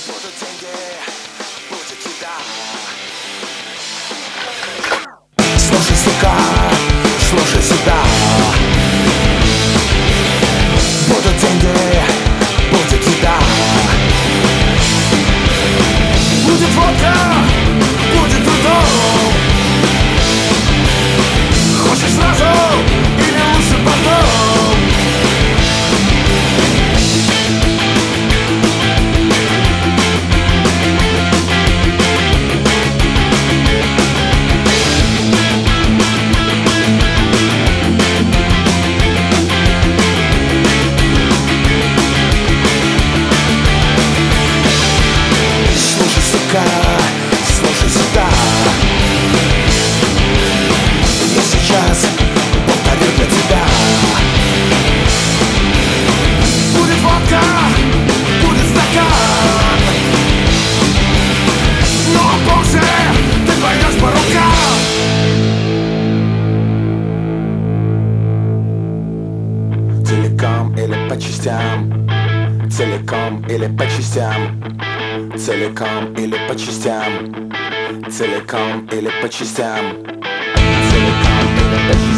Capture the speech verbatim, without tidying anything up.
Будут деньги, будет еда. Слушай, сука, слушай сюда. Будут деньги, будет еда. Будет водка, будет трудом. Хочешь сразу или лучше потом? Слушай сюда. Я сейчас повторю для тебя. Будет водка, будет стакан, но позже ты пойдешь по рукам. Целиком или по частям, целиком или по частям, целиком или по частям, целиком или по частям, целиком или по частям.